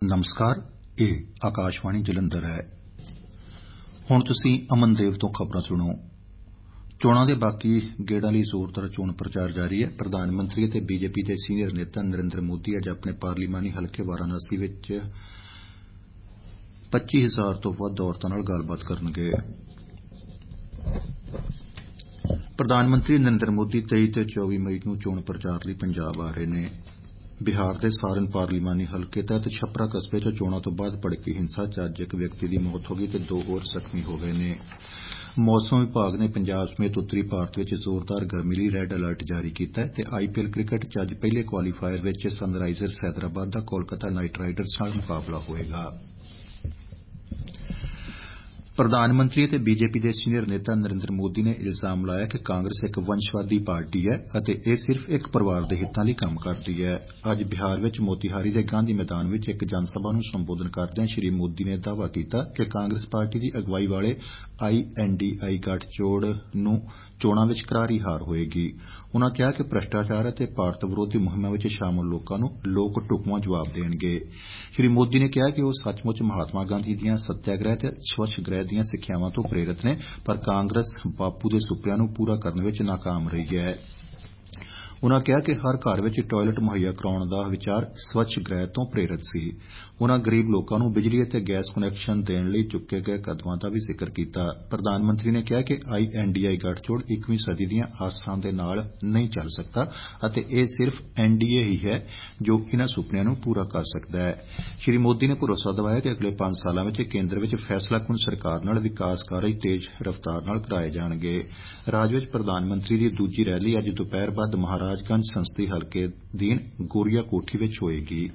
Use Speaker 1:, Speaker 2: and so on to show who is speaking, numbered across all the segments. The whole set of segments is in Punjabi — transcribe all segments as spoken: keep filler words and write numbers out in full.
Speaker 1: ਨਮਸਕਾਰ, ਇਹ ਆਕਾਸ਼ਵਾਣੀ ਜਲੰਧਰ ਹੈ। ਹੁਣ ਤੁਸੀਂ ਅਮਨਦੇਵ ਤੋਂ ਖਬਰਾਂ ਸੁਣੋ। ਚੋਣਾਂ ਦੇ ਬਾਕੀ ਗੇੜਾਂ ਲਈ ਜ਼ੋਰਦਾਰ ਚੋਣ ਪ੍ਰਚਾਰ ਜਾਰੀ ਹੈ। ਪ੍ਰਧਾਨ ਮੰਤਰੀ ਅਤੇ ਬੀਜੇਪੀ ਦੇ ਸੀਨੀਅਰ ਨੇਤਾ ਨਰਿੰਦਰ ਮੋਦੀ ਅੱਜ ਆਪਣੇ ਪਾਰਲੀਮਾਨੀ ਹਲਕੇ ਵਾਰਾਣਸੀ ਵਿੱਚ ਪੱਚੀ ਹਜ਼ਾਰ ਤੋਂ ਵੱਧ ਔਰਤਾਂ ਨਾਲ ਗੱਲਬਾਤ ਕਰਨਗੇ। ਪ੍ਰਧਾਨ ਮੰਤਰੀ ਨਰਿੰਦਰ ਮੋਦੀ ਤੇਈ ਤੇ ਚੌਵੀ ਮਈ ਨੂੰ ਚੋਣ ਪ੍ਰਚਾਰ ਲਈ ਪੰਜਾਬ ਆ ਰਹੇ ਨੇ। ਬਿਹਾਰ ਦੇ ਸਾਰਨ ਪਾਰਲੀਮਾਨੀ ਹਲਕੇ ਤਹਿਤ ਛਪਰਾ ਕਸਬੇ 'ਚ ਚੋਣਾਂ ਤੋਂ ਬਾਅਦ ਭੜਕੀ ਹਿੰਸਾ 'ਚ ਅੱਜ ਇੱਕ ਵਿਅਕਤੀ ਦੀ ਮੌਤ ਹੋ ਗਈ ਤੇ ਦੋ ਹੋਰ ਜ਼ਖਮੀ ਹੋ ਗਏ ਨੇ। ਮੌਸਮ ਵਿਭਾਗ ਨੇ ਪੰਜਾਬ ਸਮੇਤ ਉੱਤਰੀ ਭਾਰਤ ਵਿੱਚ ਜ਼ੋਰਦਾਰ ਗਰਮੀ ਲਈ ਰੈੱਡ ਅਲਰਟ ਜਾਰੀ ਕੀਤਾ ਹੈ ਤੇ ਆਈਪੀਐਲ ਕ੍ਰਿਕਟ 'ਚ ਅੱਜ ਪਹਿਲੇ ਕੁਆਲੀਫਾਇਰ ਵਿੱਚ ਸਨਰਾਈਜ਼ਰਸ ਹੈਦਰਾਬਾਦ ਦਾ ਕੋਲਕਾਤਾ ਨਾਈਟ ਰਾਈਡਰਜ਼ ਨਾਲ ਮੁਕਾਬਲਾ ਹੋਵੇਗਾ। ਪ੍ਰਧਾਨ ਮੰਤਰੀ ਅਤੇ ਬੀਜੇਪੀ ਦੇ ਸੀਨੀਅਰ ਨੇਤਾ ਨਰਿੰਦਰ ਮੋਦੀ ਨੇ ਇਲਜ਼ਾਮ ਲਾਇਆ ਕਿ ਕਾਂਗਰਸ ਇੱਕ ਵੰਸ਼ਵਾਦੀ ਪਾਰਟੀ ਹੈ ਅਤੇ ਇਹ ਸਿਰਫ ਇੱਕ ਪਰਿਵਾਰ ਦੇ ਹਿੱਤਾਂ ਲਈ ਕੰਮ ਕਰਦੀ ਹੈ। ਅੱਜ ਬਿਹਾਰ ਵਿੱਚ ਮੋਤੀਹਾਰੀ ਦੇ ਗਾਂਧੀ ਮੈਦਾਨ ਵਿੱਚ ਇੱਕ ਜਨ ਸਭਾ ਨੂੰ ਸੰਬੋਧਨ ਕਰਦਿਆਂ ਸ਼੍ਰੀ ਮੋਦੀ ਨੇ ਦਾਅਵਾ ਕੀਤਾ ਕਿ ਕਾਂਗਰਸ ਪਾਰਟੀ ਦੀ ਅਗਵਾਈ ਵਾਲੇ ਆਈ ਐਨ ਡੀ ਆਈ ਗੱਠਜੋੜ ਨੂੰ ਚੋਣਾਂ ਵਿੱਚ ਕਰਾਰੀ ਹਾਰ ਹੋਏਗੀ। ਉਨ੍ਹਾਂ ਕਿਹਾ ਕਿ ਭ੍ਰਿਸ਼ਟਾਚਾਰ ਅਤੇ ਭਾਰਤ ਵਿਰੋਧੀ ਮੁਹਿੰਮਾਂ ਵਿੱਚ ਸ਼ਾਮਲ ਲੋਕਾਂ ਨੂੰ ਲੋਕ ਢੁਕਵਾਂ ਜਵਾਬ ਦੇਣਗੇ। ਸ਼੍ਰੀ ਮੋਦੀ ਨੇ ਕਿਹਾ ਕਿ ਉਹ ਸੱਚਮੁੱਚ ਮਹਾਤਮਾ ਗਾਂਧੀ ਦੀਆਂ ਸੱਤਿਆਗ੍ਰਹਿ ਤੇ ਸਵੱਛਗ੍ਰਹਿ ਦੀਆਂ ਸਿੱਖਿਆਵਾਂ ਤੋਂ ਪ੍ਰੇਰਿਤ ਨੇ, ਪਰ ਕਾਂਗਰਸ ਬਾਪੂ ਦੇ ਸੁਪਨਿਆਂ ਨੂੰ ਪੂਰਾ ਕਰਨ ਵਿੱਚ ਨਾਕਾਮ ਰਹੀ ਹੈ। ਉਨ੍ਹਾਂ ਕਿਹਾ ਕਿ ਹਰ ਘਰ ਵਿੱਚ ਟਾਇਲਟ ਮੁਹੱਈਆ ਕਰਾਉਣ ਦਾ ਵਿਚਾਰ ਸਵੱਛਗ੍ਰਹਿ ਤੋਂ ਪ੍ਰੇਰਿਤ ਸੀ। ਉਨ੍ਹਾਂ ਗਰੀਬ ਲੋਕਾਂ ਨੂੰ ਬਿਜਲੀ ਅਤੇ ਗੈਸ ਕੁਨੈਕਸ਼ਨ ਦੇਣ ਲਈ ਚੁੱਕੇ ਗਏ ਕਦਮਾਂ ਦਾ ਵੀ ਜ਼ਿਕਰ ਕੀਤਾ। ਪ੍ਰਧਾਨ ਮੰਤਰੀ ਨੇ ਕਿਹਾ ਕਿ ਆਈ ਐਨ ਡੀ ਆਈ ਗੱਠਜੋੜ ਇੱਕਵੀਂ ਸਦੀ ਦੀਆਂ ਆਸਾਂ ਦੇ ਨਾਲ ਨਹੀਂ ਚੱਲ ਸਕਦਾ ਅਤੇ ਇਹ ਸਿਰਫ ਐਨ ਡੀ ਏ ਹੀ ਹੈ ਜੋ ਇਨ੍ਹਾਂ ਸੁਪਨਿਆਂ ਨੂੰ ਪੂਰਾ ਕਰ ਸਕਦਾ ਹੈ। ਸ਼੍ਰੀ ਮੋਦੀ ਨੇ ਭਰੋਸਾ ਦਿਵਾਇਆ ਕਿ ਅਗਲੇ ਪੰਜ ਸਾਲਾਂ ਵਿੱਚ ਕੇਂਦਰ ਵਿੱਚ ਫੈਸਲਾਕੁੰਨ ਸਰਕਾਰ ਨਾਲ ਵਿਕਾਸ ਕਾਰਜ ਤੇਜ਼ ਰਫ਼ਤਾਰ ਨਾਲ ਕਰਾਏ ਜਾਣਗੇ। ਰਾਜ ਵਿੱਚ ਪ੍ਰਧਾਨ ਮੰਤਰੀ ਦੀ ਦੂਜੀ ਰੈਲੀ ਅੱਜ ਦੁਪਹਿਰ ਬਾਅਦ ਮਹਾਰਾਜਗੰਜ ਸੰਸਦੀ ਹਲਕੇ ਅਧੀਨ ਗੋਰੀਆ ਕੋਠੀ ਵਿੱਚ ਹੋਏਗੀ।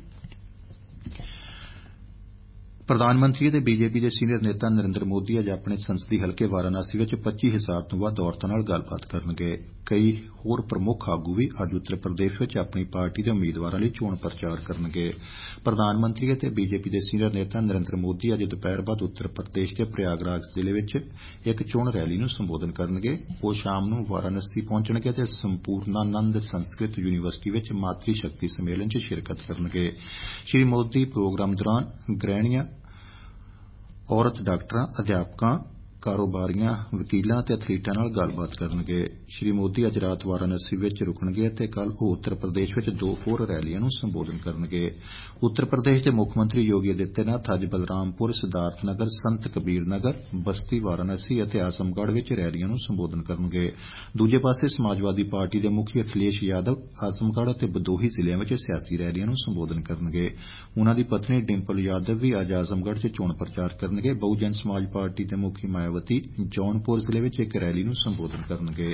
Speaker 1: ਪ੍ਰਧਾਨ ਮੰਤਰੀ ਅਤੇ ਬੀਜੇਪੀ ਦੇ ਸੀਨੀਅਰ ਨੇਤਾ ਨਰਿੰਦਰ ਮੋਦੀ ਅੱਜ ਆਪਣੇ ਸੰਸਦੀ ਹਲਕੇ ਵਾਰਾਣਸੀ ਵਿੱਚ ਪੱਚੀ ਹਜ਼ਾਰ ਤੋਂ ਵੱਧ ਔਰਤਾਂ ਨਾਲ ਗੱਲਬਾਤ ਕਰਨਗੇ। ਕਈ ਹੋਰ ਪ੍ਰਮੁੱਖ ਆਗੂ ਵੀ ਅੱਜ ਉੱਤਰ ਪ੍ਰਦੇਸ਼ ਵਿੱਚ ਆਪਣੀ ਪਾਰਟੀ ਦੇ ਉਮੀਦਵਾਰਾਂ ਲਈ ਚੋਣ ਪ੍ਰਚਾਰ ਕਰਨਗੇ। ਪ੍ਰਧਾਨ ਮੰਤਰੀ ਅਤੇ ਬੀਜੇਪੀ ਦੇ ਸੀਨੀਅਰ ਨੇਤਾ ਨਰਿੰਦਰ ਮੋਦੀ ਅੱਜ ਦੁਪਹਿਰ ਬਾਅਦ ਉੱਤਰ ਪ੍ਰਦੇਸ਼ ਦੇ ਪ੍ਰਯਾਗਰਾਜ ਜ਼ਿਲ੍ਹੇ ਵਿੱਚ ਇੱਕ ਚੋਣ ਰੈਲੀ ਨੂੰ ਸੰਬੋਧਨ ਕਰਨਗੇ। ਉਹ ਸ਼ਾਮ ਨੂੰ ਵਾਰਾਣਸੀ ਪਹੁੰਚਣਗੇ ਅਤੇ ਸੰਪੂਰਨਾਨੰਦ ਸੰਸਕ੍ਰਿਤ ਯੂਨੀਵਰਸਿਟੀ ਵਿੱਚ ਮਾਤਰੀ ਸ਼ਕਤੀ ਸੰਮੇਲਨ 'ਚ ਸ਼ਿਰਕਤ ਕਰਨਗੇ। ਸ਼੍ਰੀ ਮੋਦੀ ਪ੍ਰੋਗਰਾਮ ਦੌਰਾਨ ਗ੍ਰਹਿਣੀਆਂ, ਔਰਤ ਡਾਕਟਰਾਂ, ਅਧਿਆਪਕਾਂ, ਕਾਰੋਬਾਰੀਆਂ, ਵਕੀਲਾਂ ਅਤੇ ਐਥਲੀਟਾਂ ਨਾਲ ਗੱਲਬਾਤ ਕਰਨਗੇ। ਸ਼੍ਰੀ ਮੋਦੀ ਅੱਜ ਰਾਤ ਵਾਰਾਣਸੀ ਵਿੱਚ ਰੁਕਣਗੇ ਅਤੇ ਕੱਲ੍ਹ ਉਹ ਉੱਤਰ ਪ੍ਰਦੇਸ਼ ਵਿੱਚ ਦੋ ਹੋਰ ਰੈਲੀਆਂ ਨੂੰ ਸੰਬੋਧਨ ਕਰਨਗੇ। ਉੱਤਰ ਪ੍ਰਦੇਸ਼ ਦੇ ਮੁੱਖ ਮੰਤਰੀ ਯੋਗੀ ਆਦਿੱਤਿਆਨਾਥ ਅੱਜ ਬਲਰਾਮਪੁਰ, ਸਿਧਾਰਥ ਨਗਰ, ਸੰਤ ਕਬੀਰ ਨਗਰ, ਬਸਤੀ, ਵਾਰਾਣਸੀ ਅਤੇ ਆਜ਼ਮਗੜ੍ਹ ਵਿੱਚ ਰੈਲੀਆਂ ਨੂੰ ਸੰਬੋਧਨ ਕਰਨਗੇ। ਦੂਜੇ ਪਾਸੇ ਸਮਾਜਵਾਦੀ ਪਾਰਟੀ ਦੇ ਮੁਖੀ ਅਖਿਲੇਸ਼ ਯਾਦਵ ਆਜ਼ਮਗੜ੍ਹ ਅਤੇ ਬਦੋਹੀ ਜ਼ਿਲ੍ਹਿਆਂ ਵਿੱਚ ਸਿਆਸੀ ਰੈਲੀਆਂ ਨੂੰ ਸੰਬੋਧਨ ਕਰਨਗੇ। ਉਨ੍ਹਾਂ ਦੀ ਪਤਨੀ ਡਿੰਪਲ ਯਾਦਵ ਵੀ ਅੱਜ ਆਜ਼ਮਗੜ੍ਹ 'ਚ ਚੋਣ ਪ੍ਰਚਾਰ ਕਰਨਗੇ। ਬਹੁਜਨ ਸਮਾਜ ਪਾਰਟੀ ਦੇ ਮੁਖੀ ਮਾਇਆਵਤੀ ਜੌਨਪੁਰ ਜ਼ਿਲ੍ਹੇ ਵਿੱਚ ਇੱਕ ਰੈਲੀ ਨੂੰ ਸੰਬੋਧਨ ਕਰਨਗੇ।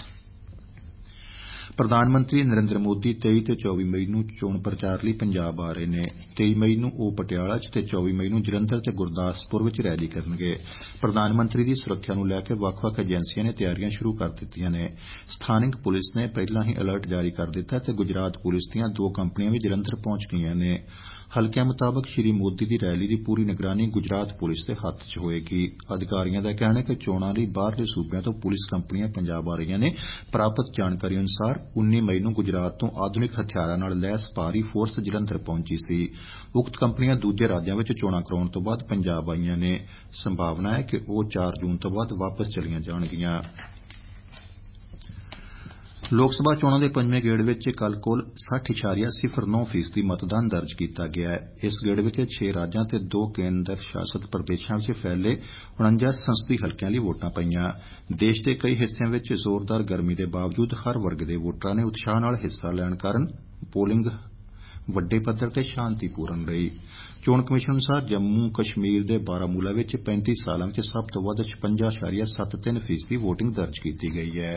Speaker 1: ਪ੍ਰਧਾਨ ਮੰਤਰੀ ਨਰਿੰਦਰ ਮੋਦੀ ਤੇਈ ਤੇ ਚੌਵੀ ਮਈ ਨੂੰ ਚੋਣ ਪ੍ਰਚਾਰ ਲਈ ਪੰਜਾਬ ਆ ਰਹੇ ਨੇ। ਤੇਈ ਮਈ ਨੂੰ ਉਹ ਪਟਿਆਲਾ 'ਚ ਤੇ ਚੌਵੀ ਮਈ ਨੂੰ ਜਲੰਧਰ ਤੇ ਗੁਰਦਾਸਪੁਰ ਵਿੱਚ ਰੈਲੀ ਕਰਨਗੇ। ਪ੍ਰਧਾਨ ਮੰਤਰੀ ਦੀ ਸੁਰੱਖਿਆ ਨੂੰ ਲੈ ਕੇ ਵੱਖ-ਵੱਖ ਏਜੰਸੀਆਂ ਨੇ ਤਿਆਰੀਆਂ ਸ਼ੁਰੂ ਕਰ ਦਿੱਤੀਆਂ ਨੇ। ਸਥਾਨਕ ਪੁਲਿਸ ਨੇ ਪਹਿਲਾਂ ਹੀ ਅਲਰਟ ਜਾਰੀ ਕਰ ਦਿੱਤਾ ਤੇ ਗੁਜਰਾਤ ਪੁਲਿਸ ਦੀਆਂ ਦੋ ਕੰਪਨੀਆਂ ਵੀ ਜਲੰਧਰ ਪਹੁੰਚ ਗਈਆਂ ਨੇ। ਹਲਕਿਆਂ ਮੁਤਾਬਕ ਸ਼੍ਰੀ ਮੋਦੀ ਦੀ ਰੈਲੀ ਦੀ ਪੂਰੀ ਨਿਗਰਾਨੀ ਗੁਜਰਾਤ ਪੁਲਿਸ ਦੇ ਹੱਥ 'ਚ ਹੋਏਗੀ। ਅਧਿਕਾਰੀਆਂ ਦਾ ਕਹਿਣਾ ਹੈ ਕਿ ਚੋਣਾਂ ਲਈ ਬਾਹਰਲੇ ਸੂਬਿਆਂ ਤੋਂ ਪੁਲਿਸ ਕੰਪਨੀਆਂ ਪੰਜਾਬ ਆ ਰਹੀਆਂ ਨੇ। ਪ੍ਰਾਪਤ ਜਾਣਕਾਰੀ ਅਨੁਸਾਰ ਉੱਨੀ ਮਈ ਨੂੰ ਗੁਜਰਾਤ ਤੋਂ ਆਧੁਨਿਕ ਹਥਿਆਰਾਂ ਨਾਲ ਲੈਸ ਭਾਰੀ ਫੋਰਸ ਜਲੰਧਰ ਪਹੁੰਚੀ ਸੀ। ਉਕਤ ਕੰਪਨੀਆਂ ਦੂਜੇ ਰਾਜਾਂ ਵਿੱਚ ਚੋਣਾਂ ਕਰਾਉਣ ਤੋਂ ਬਾਅਦ ਪੰਜਾਬ ਆਈਆਂ ਨੇ। ਸੰਭਾਵਨਾ ਹੈ ਕਿ ਉਹ ਚਾਰ ਜੂਨ ਤੋਂ ਬਾਅਦ ਵਾਪਸ ਚਲੀਆਂ ਜਾਣਗੀਆਂ। ਲੋਕ ਸਭਾ ਚੋਣਾਂ ਦੇ ਪੰਜਵੇਂ ਗੇੜ ਵਿੱਚ ਕੱਲ੍ਹ ਕੁੱਲ ਸੱਠ ਇਸ਼ਾਰੀਆ ਸਿਫਰ ਨੌ ਫੀਸਦੀ ਮਤਦਾਨ ਦਰਜ ਕੀਤਾ ਗਿਆ ਹੈ। ਇਸ ਗੇੜ ਵਿੱਚ ਛੇ ਰਾਜਾਂ ਤੇ ਦੋ ਕੇਂਦਰ ਸ਼ਾਸਤ ਪ੍ਰਦੇਸ਼ਾਂ ਵਿੱਚ ਫੈਲੇ ਉਣੰਜਾ ਸੰਸਦੀ ਹਲਕਿਆਂ ਲਈ ਵੋਟਾਂ ਪਈਆਂ। ਦੇਸ਼ ਦੇ ਕਈ ਹਿੱਸਿਆਂ ਵਿੱਚ ਜ਼ੋਰਦਾਰ ਗਰਮੀ ਦੇ ਬਾਵਜੂਦ ਹਰ ਵਰਗ ਦੇ ਵੋਟਰਾਂ ਨੇ ਉਤਸ਼ਾਹ ਨਾਲ ਹਿੱਸਾ ਲੈਣ ਕਾਰਨ ਪੋਲਿੰਗ ਵੱਡੇ ਪੱਧਰ ਤੇ ਸ਼ਾਂਤੀਪੂਰਨ ਰਹੀ। ਚੋਣ ਕਮਿਸ਼ਨ ਅਨੁਸਾਰ ਜੰਮੂ ਕਸ਼ਮੀਰ ਦੇ ਬਾਰਾਮੂਲਾ ਵਿੱਚ ਪੈਂਤੀ ਸਾਲਾਂ ਵਿੱਚ ਸਭ ਤੋਂ ਵੱਧ ਛਪੰਜਾ ਇਸ਼ਾਰੀਆ ਸੱਤ ਤਿੰਨ ਫੀਸਦੀ ਵੋਟਿੰਗ ਦਰਜ ਕੀਤੀ ਗਈ ਹੈ।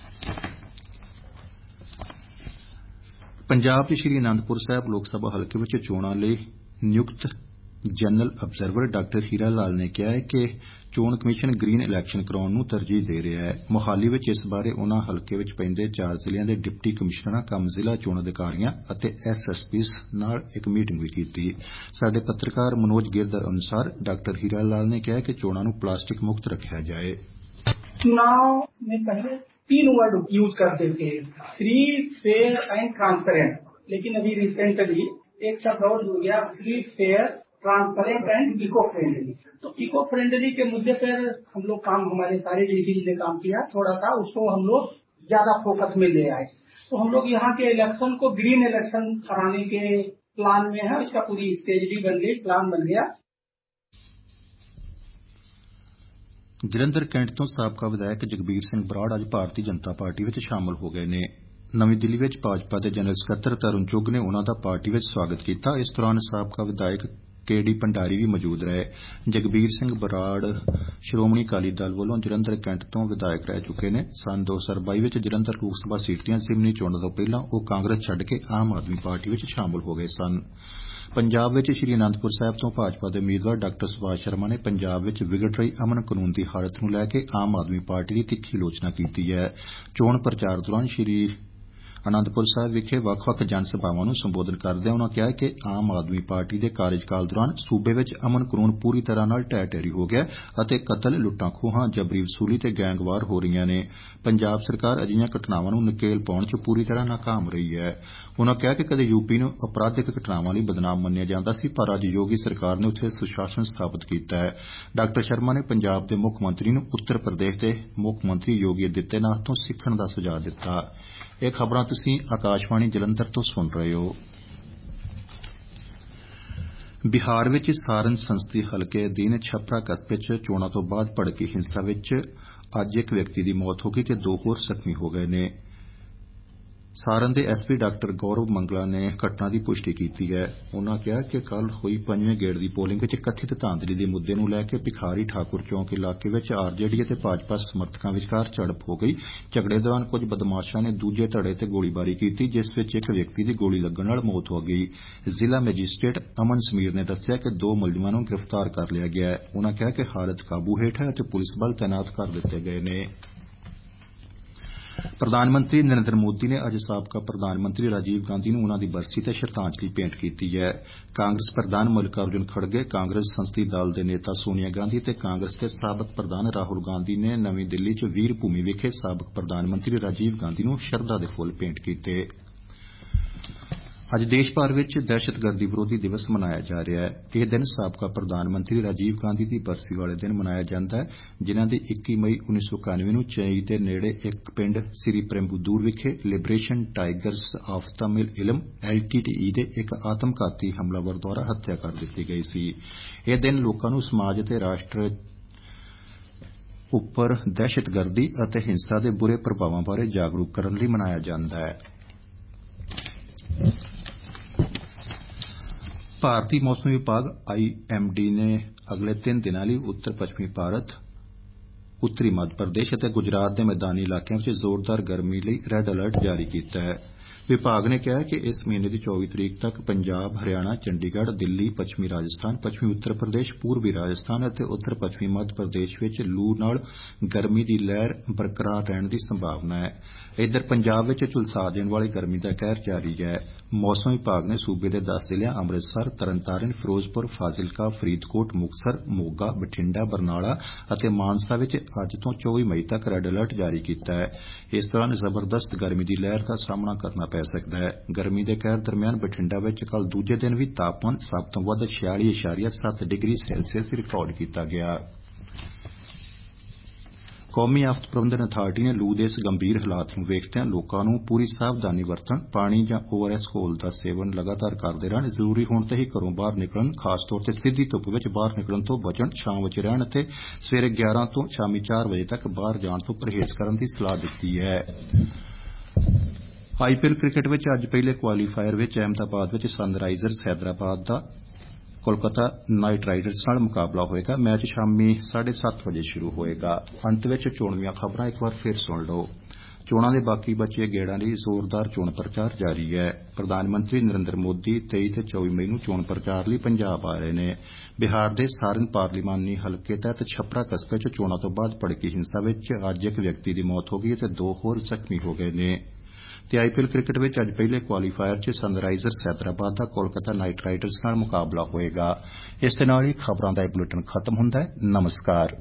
Speaker 1: ਪੰਜਾਬ 'ਚ ਸ੍ਰੀ ਅਨੰਦਪੁਰ ਸਾਹਿਬ ਲੋਕ ਸਭਾ ਹਲਕੇ ਵਿੱਚ ਚੋਣਾਂ ਲਈ ਨਿਯੁਕਤ general observer doctor Heera Lal ਨੇ ਕਿਹਾ ਹੈ ਕਿ ਚੋਣ ਕਮਿਸ਼ਨ ਗ੍ਰੀਨ ਇਲੈਕਸ਼ਨ ਕਰਾਉਣ ਨੂੰ ਤਰਜੀਹ ਦੇ ਰਿਹਾ ਹੈ। ਮੋਹਾਲੀ ਵਿੱਚ ਇਸ ਬਾਰੇ ਉਨ੍ਹਾਂ ਹਲਕੇ ਵਿੱਚ ਪੈਂਦੇ ਚਾਰ ਜ਼ਿਲ੍ਹਿਆਂ ਦੇ ਡਿਪਟੀ ਕਮਿਸ਼ਨਰਾਂ ਕਮ ਜ਼ਿਲ੍ਹਾ ਚੋਣ ਅਧਿਕਾਰੀਆਂ ਅਤੇ ਐਸ ਐਸ ਪੀਜ਼ ਨਾਲ ਇੱਕ ਮੀਟਿੰਗ ਵੀ ਕੀਤੀ। ਸਾਡੇ ਪੱਤਰਕਾਰ ਮਨੋਜ ਗਿਰਧਰ ਅਨੁਸਾਰ ਡਾਕਟਰ ਹੀਰਾ ਲਾਲ ਨੇ ਕਿਹਾ ਕਿ ਚੋਣਾਂ ਨੂੰ ਪਲਾਸਟਿਕ ਮੁਕਤ ਰੱਖਿਆ ਜਾਏ।
Speaker 2: चुनाव में पहले तीन वर्ड यूज करते थे, फ्री, फेयर एंड ट्रांसपेरेंट, लेकिन अभी रिसेंटली एक शब्द और जुड़ गया, free, fair, transparent and eco friendly. तो इको फ्रेंडली के मुद्दे पर हम लोग काम, हमारे सारे डीसी ने काम किया, थोड़ा सा उसको हम लोग ज्यादा फोकस में ले आए। तो हम लोग यहाँ के इलेक्शन को ग्रीन इलेक्शन कराने के प्लान में है, इसका पूरी स्ट्रेटजी बन गई, प्लान बन गया।
Speaker 1: ਜਲੰਧਰ ਕੈਂਟ ਤੋਂ ਸਾਬਕਾ ਵਿਧਾਇਕ ਜਗਬੀਰ ਸਿੰਘ ਬਰਾੜ ਅੱਜ ਭਾਰਤੀ ਜਨਤਾ ਪਾਰਟੀ ਵਿੱਚ ਸ਼ਾਮਲ ਹੋ ਗਏ ਨੇ। ਨਵੀਂ ਦਿੱਲੀ ਵਿੱਚ ਭਾਜਪਾ ਦੇ ਜਨਰਲ ਸਕੱਤਰ ਤਰੁਣ ਚੁੱਘ ਨੇ ਉਨ੍ਹਾਂ ਦਾ ਪਾਰਟੀ ਵਿੱਚ ਸਵਾਗਤ ਕੀਤਾ। ਇਸ ਦੌਰਾਨ ਸਾਬਕਾ ਵਿਧਾਇਕ ਕੇ ਡੀ ਭੰਡਾਰੀ ਵੀ ਮੌਜੂਦ ਰਹੇ। ਜਗਬੀਰ ਸਿੰਘ ਬਰਾੜ ਸ਼੍ਰੋਮਣੀ ਅਕਾਲੀ ਦਲ ਵੱਲੋਂ ਜਲੰਧਰ ਕੈਂਟ ਤੋਂ ਵਿਧਾਇਕ ਰਹਿ ਚੁੱਕੇ ਨੇ। ਸੰਨ ਦੋ ਹਜ਼ਾਰ ਬਾਈ ਵਿੱਚ ਜਲੰਧਰ ਲੋਕ ਸਭਾ ਸੀਟ ਦੀਆਂ ਜ਼ਿਮਨੀ ਚੋਣਾਂ ਤੋਂ ਪਹਿਲਾਂ ਉਹ ਕਾਂਗਰਸ ਛੱਡ ਕੇ ਆਮ ਆਦਮੀ ਪਾਰਟੀ ਵਿੱਚ ਸ਼ਾਮਲ ਹੋ ਗਏ ਸਨ। ਪੰਜਾਬ ਵਿੱਚ ਸ੍ਰੀ ਅਨੰਦਪੁਰ ਸਾਹਿਬ ਤੋਂ ਭਾਜਪਾ ਦੇ ਉਮੀਦਵਾਰ ਡਾਕਟਰ ਸੁਭਾਸ਼ ਸ਼ਰਮਾ ਨੇ ਪੰਜਾਬ ਵਿੱਚ ਵਿਗੜ ਰਹੀ ਅਮਨ ਕਾਨੂੰਨ ਦੀ ਹਾਲਤ ਨੂੰ ਲੈ ਕੇ ਆਮ ਆਦਮੀ ਪਾਰਟੀ ਦੀ ਤਿੱਖੀ ਆਲੋਚਨਾ ਕੀਤੀ ਹੈ। ਚੋਣ ਪ੍ਰਚਾਰ ਦੌਰਾਨ ਸ੍ਰੀ ਅਨੰਦਪੁਰ ਸਾਹਿਬ ਵਿਖੇ ਵੱਖ-ਵੱਖ ਜਨ ਸਭਾਵਾਂ ਨੂੰ ਸੰਬੋਧਨ ਕਰਦਿਆਂ ਉਨ੍ਹਾਂ ਕਿਹਾ ਕਿ ਆਮ ਆਦਮੀ ਪਾਰਟੀ ਦੇ ਕਾਰਜਕਾਲ ਦੌਰਾਨ ਸੂਬੇ ਵਿੱਚ ਅਮਨ ਕਾਨੂੰਨ ਪੂਰੀ ਤਰ੍ਹਾਂ ਨਾਲ ਢਹਿ ਢੇਰੀ ਹੋ ਗਿਆ ਅਤੇ ਕਤਲ, ਲੁੱਟਾਂ ਖੋਹਾਂ, ਜਬਰੀ ਵਸੂਲੀ ਤੇ ਗੈਂਗਵਾਰ ਹੋ ਰਹੀਆਂ ਨੇ। ਪੰਜਾਬ ਸਰਕਾਰ ਅਜਿਹੀਆਂ ਘਟਨਾਵਾਂ ਨੂੰ ਨਕੇਲ ਪਾਉਣ 'ਚ ਪੂਰੀ ਤਰ੍ਹਾਂ ਨਾਕਾਮ ਰਹੀ ਹੈ। ਉਨ੍ਹਾਂ ਕਿਹਾ ਕਿ ਕਦੇ ਯੂਪੀ ਨੂੰ ਅਪਰਾਧਿਕ ਘਟਨਾਵਾਂ ਲਈ ਬਦਨਾਮ ਮੰਨਿਆ ਜਾਂਦਾ ਸੀ, ਪਰ ਅੱਜ ਯੋਗੀ ਸਰਕਾਰ ਨੇ ਉੱਥੇ ਸੁਸ਼ਾਸਨ ਸਥਾਪਿਤ ਕੀਤਾ ਹੈ। ਡਾਕਟਰ ਸ਼ਰਮਾ ਨੇ ਪੰਜਾਬ ਦੇ ਮੁੱਖ ਮੰਤਰੀ ਨੂੰ ਉੱਤਰ ਪ੍ਰਦੇਸ਼ ਦੇ ਮੁੱਖ ਮੰਤਰੀ ਯੋਗੀ ਆਦਿੱਤਿਆਨਾਥ ਤੋਂ ਸਿੱਖਣ ਦਾ ਸੁਝਾਅ ਦਿੱਤਾ। ਇਹ ਖਬਰਾਂ ਤੁਸੀਂ ਆਕਾਸ਼ਵਾਣੀ ਜਲੰਧਰ ਤੋਂ ਸੁਣ ਰਹੇ ਹੋ। ਬਿਹਾਰ ਵਿੱਚ ਸਾਰਨ ਸੰਸਦੀ ਹਲਕੇ ਅਧੀਨ ਛਪਰਾ ਕਸਬੇ 'ਚ ਚੋਣਾਂ ਤੋਂ ਬਾਅਦ ਭੜਕੀ ਹਿੰਸਾ ਵਿੱਚ ਅੱਜ ਇੱਕ ਵਿਅਕਤੀ ਦੀ ਮੌਤ ਹੋ ਗਈ ਤੇ ਦੋ ਹੋਰ ਜ਼ਖਮੀ ਹੋ ਗਏ ਨੇ। ਸਾਰਨ ਦੇ ਐਸ ਪੀ ਡਾਕਟਰ ਗੌਰਵ ਮੰਗਲਾ ਨੇ ਘਟਨਾ ਦੀ ਪੁਸ਼ਟੀ ਕੀਤੀ ਹੈ। ਉਨ੍ਹਾਂ ਕਿਹਾ ਕਿ ਕੱਲ੍ਹ ਹੋਈ ਪੰਜਵੇਂ ਗੇੜ ਦੀ ਪੋਲਿੰਗ ਵਿੱਚ ਕਥਿਤ ਧਾਂਦਲੀ ਦੇ ਮੁੱਦੇ ਨੂੰ ਲੈ ਕੇ ਭਿਖਾਰੀ ਠਾਕੁਰ ਚੌਂਕ ਇਲਾਕੇ ਵਿੱਚ ਆਰਜੇਡੀ ਅਤੇ ਭਾਜਪਾ ਸਮਰਥਕਾਂ ਵਿਚਕਾਰ ਝੜਪ ਹੋ ਗਈ। ਝਗੜੇ ਦੌਰਾਨ ਕੁਝ ਬਦਮਾਸ਼ਾਂ ਨੇ ਦੂਜੇ ਧੜੇ ਤੇ ਗੋਲੀਬਾਰੀ ਕੀਤੀ, ਜਿਸ ਵਿੱਚ ਇੱਕ ਵਿਅਕਤੀ ਦੀ ਗੋਲੀ ਲੱਗਣ ਨਾਲ ਮੌਤ ਹੋ ਗਈ। ਜ਼ਿਲ੍ਹਾ ਮੈਜਿਸਟਰੇਟ ਅਮਨ ਸਮੀਰ ਨੇ ਦੱਸਿਆ ਕਿ ਦੋ ਮੁਲਜ਼ਮਾਂ ਨੂੰ ਗ੍ਰਿਫਤਾਰ ਕਰ ਲਿਆ ਗਿਆ ਹੈ। ਉਨ੍ਹਾਂ ਕਿਹਾ ਕਿ ਹਾਲਤ ਕਾਬੂ ਹੇਠ ਹੈ ਅਤੇ ਪੁਲਿਸ ਬਲ ਤੈਨਾਤ ਕਰ ਦਿੱਤੇ ਗਏ ਨੇ। ਪ੍ਰਧਾਨ ਮੰਤਰੀ ਨਰਿੰਦਰ ਮੋਦੀ ਨੇ ਅੱਜ ਸਾਬਕਾ ਪ੍ਰਧਾਨ ਮੰਤਰੀ ਰਾਜੀਵ ਗਾਂਧੀ ਨੂੰ ਉਨ੍ਹਾਂ ਦੀ ਬਰਸੀ ਤੇ ਸ਼ਰਧਾਂਜਲੀ ਭੇਂਟ ਕੀਤੀ ਹੈ। ਕਾਂਗਰਸ ਪ੍ਰਧਾਨ ਮੱਲਿਕਾਰਜੁਨ ਖੜਗੇ, ਕਾਂਗਰਸ ਸੰਸਦੀ ਦਲ ਦੇ ਨੇਤਾ ਸੋਨੀਆ ਗਾਂਧੀ ਤੇ ਕਾਂਗਰਸ ਦੇ ਸਾਬਕ ਪ੍ਰਧਾਨ ਰਾਹੁਲ ਗਾਂਧੀ ਨੇ ਨਵੀਂ ਦਿੱਲੀ 'ਚ ਵੀਰ ਭੂਮੀ ਵਿਖੇ ਸਾਬਕ ਪ੍ਰਧਾਨ ਮੰਤਰੀ ਰਾਜੀਵ ਗਾਂਧੀ ਨੂੰ ਸ਼ਰਧਾ ਦੇ ਫੁੱਲ ਭੇਂਟ ਕੀਤੇ। ਅੱਜ ਦੇਸ਼ ਭਰ ਵਿੱਚ ਦਹਿਸ਼ਤਗਰਦੀ ਵਿਰੋਧੀ ਦਿਵਸ ਮਨਾਇਆ ਜਾ ਰਿਹਾ ਹੈ। ਇਹ ਦਿਨ ਸਾਬਕਾ ਪ੍ਰਧਾਨ ਮੰਤਰੀ ਰਾਜੀਵ ਗਾਂਧੀ ਦੀ ਬਰਸੀ ਵਾਲੇ ਦਿਨ ਮਨਾਇਆ ਜਾਂਦਾ ਹੈ, ਜਿਨ੍ਹਾਂ ਦੀ ਇੱਕੀ ਮਈ ਉੱਨੀ ਸੌ ਇਕਾਨਵੇਂ ਨੂੰ ਚੇਨਈ ਦੇ ਨੇੜੇ ਇੱਕ ਪਿੰਡ ਸ੍ਰੀ ਪੇਰੰਬਦੂਰ ਵਿਖੇ Liberation Tigers of Tamil Eelam L T T E ਦੇ ਇੱਕ ਆਤਮਘਾਤੀ ਹਮਲਾਵਰ ਦੁਆਰਾ ਹੱਤਿਆ ਕਰ ਦਿੱਤੀ ਗਈ ਸੀ। ਇਹ ਦਿਨ ਲੋਕਾਂ ਨੂੰ ਸਮਾਜ ਅਤੇ ਰਾਸ਼ਟਰ ਉੱਪਰ ਦਹਿਸ਼ਤਗਰਦੀ ਅਤੇ ਹਿੰਸਾ ਦੇ ਬੁਰੇ ਪ੍ਰਭਾਵਾਂ ਬਾਰੇ ਜਾਗਰੂਕ ਕਰਨ ਲਈ ਮਨਾਇਆ ਜਾਂਦਾ ਹੈ। ਭਾਰਤੀ ਮੌਸਮ ਵਿਭਾਗ ਆਈ ਐਮ ਡੀ ਨੇ ਅਗਲੇ ਤਿੰਨ ਦਿਨਾਂ ਲਈ ਉੱਤਰ ਪੱਛਮੀ ਭਾਰਤ, ਉੱਤਰੀ ਮੱਧ ਪ੍ਰਦੇਸ਼ ਅਤੇ ਗੁਜਰਾਤ ਦੇ ਮੈਦਾਨੀ ਇਲਾਕਿਆਂ ਵਿੱਚ ਜ਼ੋਰਦਾਰ ਗਰਮੀ ਲਈ ਰੈੱਡ ਅਲਰਟ ਜਾਰੀ ਕੀਤਾ ਹੈ। ਵਿਭਾਗ ਨੇ ਕਿਹਾ ਕਿ ਇਸ ਮਹੀਨੇ ਦੀ ਚੌਵੀ ਤਰੀਕ ਤੱਕ ਪੰਜਾਬ, ਹਰਿਆਣਾ, ਚੰਡੀਗੜ੍ਹ, ਦਿੱਲੀ, ਪੱਛਮੀ ਰਾਜਸਥਾਨ, ਪੱਛਮੀ ਉੱਤਰ ਪ੍ਰਦੇਸ਼, ਪੂਰਬੀ ਰਾਜਸਥਾਨ ਅਤੇ ਉੱਤਰ ਪੱਛਮੀ ਮੱਧ ਪ੍ਰਦੇਸ਼ ਵਿੱਚ ਲੂ ਨਾਲ ਗਰਮੀ ਦੀ ਲਹਿਰ ਬਰਕਰਾਰ ਰਹਿਣ ਦੀ ਸੰਭਾਵਨਾ ਹੈ। ਇੱਧਰ ਪੰਜਾਬ ਵਿੱਚ ਝੁਲਸਾ ਦੇਣ ਵਾਲੀ ਗਰਮੀ ਦਾ ਕਹਿਰ ਜਾਰੀ ਹੈ। ਮੌਸਮ ਵਿਭਾਗ ਨੇ ਸੂਬੇ ਦੇ ਦਸ ਜ਼ਿਲ੍ਹਿਆਂ ਅੰਮ੍ਰਿਤਸਰ, ਤਰਨਤਾਰਨ, ਫਿਰੋਜ਼ਪੁਰ, ਫਾਜ਼ਿਲਕਾ, ਫਰੀਦਕੋਟ, ਮੁਕਤਸਰ, ਮੋਗਾ, ਬਠਿੰਡਾ, ਬਰਨਾਲਾ ਅਤੇ ਮਾਨਸਾ ਵਿੱਚ ਅੱਜ ਤੋਂ ਚੌਵੀ ਮਈ ਤੱਕ ਰੈੱਡ ਅਲਰਟ ਜਾਰੀ ਕੀਤਾ ਹੈ। ਇਸ ਦੌਰਾਨ ਜ਼ਬਰਦਸਤ ਗਰਮੀ ਦੀ ਲਹਿਰ ਦਾ ਸਾਹਮਣਾ ਕਰਨਾ ਪੈ ਸਕਦਾ ਹੈ। ਗਰਮੀ ਦੇ ਕਹਿਰ ਦਰਮਿਆਨ ਬਠਿੰਡਾ ਵਿੱਚ ਕੱਲ੍ਹ ਦੂਜੇ ਦਿਨ ਵੀ ਤਾਪਮਾਨ ਸਭ ਤੋਂ ਵੱਧ ਛਿਆਲੀ ਇਸ਼ਾਰੀਆ ਸੱਤ ਡਿਗਰੀ ਸੈਲਸੀਅਸ ਰਿਕਾਰਡ ਕੀਤਾ ਗਿਆ। ਕੌਮੀ ਆਫਤ ਪ੍ਰਬੰਧਨ ਅਥਾਰਟੀ ਨੇ ਲੂ ਦੇ ਇਸ ਗੰਭੀਰ ਹਾਲਾਤ ਨੂੰ ਵੇਖਦਿਆਂ ਲੋਕਾਂ ਨੂੰ ਪੂਰੀ ਸਾਵਧਾਨੀ ਵਰਤਣ, ਪਾਣੀ ਜਾਂ ਓ ਆਰ ਐਸ ਘੋਲ ਦਾ ਸੇਵਨ ਲਗਾਤਾਰ ਕਰਦੇ ਰਹਿਣ, ਜ਼ਰੂਰੀ ਹੋਣ ਤੇ ਹੀ ਘਰੋਂ ਬਾਹਰ ਨਿਕਲਣ, ਖਾਸ ਤੌਰ ਤੇ ਸਿੱਧੀ ਧੁੱਪ ਵਿੱਚ ਬਾਹਰ ਨਿਕਲਣ ਤੋਂ ਬਚਣ, ਛਾਂ ਵਿੱਚ ਰਹਿਣ ਅਤੇ ਸਵੇਰੇ ਗਿਆਰਾਂ ਤੋਂ ਸ਼ਾਮੀ ਚਾਰ ਵਜੇ ਤੱਕ ਬਾਹਰ ਜਾਣ ਤੋਂ ਪਰਹੇਜ਼ ਕਰਨ ਦੀ ਸਲਾਹ ਦਿੱਤੀ ਹੈ। ਆਈ ਪੀ ਐਲ ਕ੍ਰਿਕਟ ਵਿੱਚ ਅੱਜ ਪਹਿਲੇ ਕੁਆਲੀਫਾਇਰ ਵਿੱਚ ਅਹਿਮਦਾਬਾਦ ਵਿੱਚ ਸਨਰਾਈਜ਼ਰਸ ਹੈਦਰਾਬਾਦ ਦਾ ਕੋਲਕਾਤਾ ਨਾਈਟ ਰਾਈਡਰਸ ਨਾਲ ਮੁਕਾਬਲਾ ਹੋਏਗਾ। ਮੈਚ ਸ਼ਾਮੀ ਸਾਢੇ ਸੱਤ ਵਜੇ ਸ਼ੁਰੂ ਹੋਏਗਾ। ਅੰਤ ਵਿੱਚ ਚੋਣਵੀਆਂ ਖਬਰਾਂ ਇੱਕ ਵਾਰ ਫਿਰ ਸੁਣ ਲਓ। ਚੋਣਾਂ ਦੇ ਬਾਕੀ ਬਚੇ ਗੇੜਾਂ ਲਈ ਜ਼ੋਰਦਾਰ ਚੋਣ ਪ੍ਰਚਾਰ ਜਾਰੀ ਹੈ। ਪ੍ਰਧਾਨ ਮੰਤਰੀ ਨਰਿੰਦਰ ਮੋਦੀ ਤੇਈ ਤੇ ਚੌਵੀ ਮਈ ਨੂੰ ਚੋਣ ਪ੍ਰਚਾਰ ਲਈ ਪੰਜਾਬ ਆ ਰਹੇ ਨੇ। ਬਿਹਾਰ ਦੇ ਸਾਰਨ ਪਾਰਲੀਮਾਨੀ ਹਲਕੇ ਤਹਿਤ ਛਪਰਾ ਕਸਬੇ 'ਚ ਚੋਣਾਂ ਤੋਂ ਬਾਅਦ ਭੜਕੀ ਹਿੰਸਾ ਵਿੱਚ ਅੱਜ ਇੱਕ ਵਿਅਕਤੀ ਦੀ ਮੌਤ ਹੋ ਗਈ ਅਤੇ ਦੋ ਹੋਰ ਜ਼ਖਮੀ ਹੋ ਗਏ ਨੇ। ਤੇ ਆਈ ਪੀ ਐਲ ਕ੍ਰਿਕਟ ਵਿੱਚ ਅੱਜ ਪਹਿਲੇ ਕੁਆਲੀਫਾਇਰ 'ਚ ਸਨਰਾਈਜ਼ਰਸ ਹੈਦਰਾਬਾਦ ਦਾ ਕੋਲਕਾਤਾ ਨਾਈਟ ਰਾਈਡਰਸ ਨਾਲ ਮੁਕਾਬਲਾ ਹੋਏਗਾ। ਇਸ ਦੇ ਨਾਲ ਹੀ ਖਬਰਾਂ ਦਾ ਇਹ ਬੁਲੇਟਿਨ ਖਤਮ ਹੁੰਦਾ ਹੈ। ਨਮਸਕਾਰ।